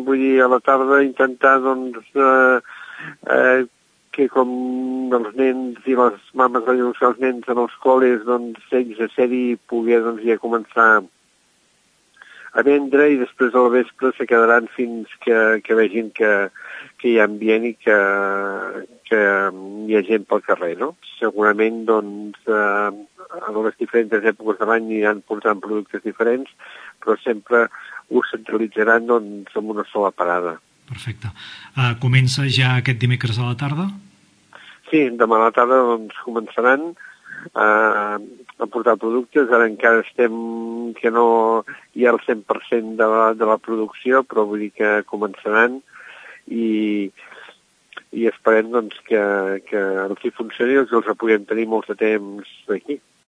vull dir, a la tarda intentar, doncs, que com els nens i les mames van anunciar els nens en els col·les, doncs, ells a ser-hi i poder, doncs, ja començar a vendre i després al vespre se quedaran fins que vegin que hi ha ambient i que hi ha gent pel carrer, no? Segurament, doncs, a les diferents èpoques de l'any aniran portant productes diferents, però sempre ho centralitzaran, doncs, en una sola parada. Perfecte. Comença ja aquest dimecres a la tarda? Sí, demà a la tarda, doncs, començaran a portar productes. Ara encara estem que no hi ha el 100% de la producció, però vull dir que començaran i esperem, doncs, que els hi funcioni i els puguem tenir molt de temps aquí.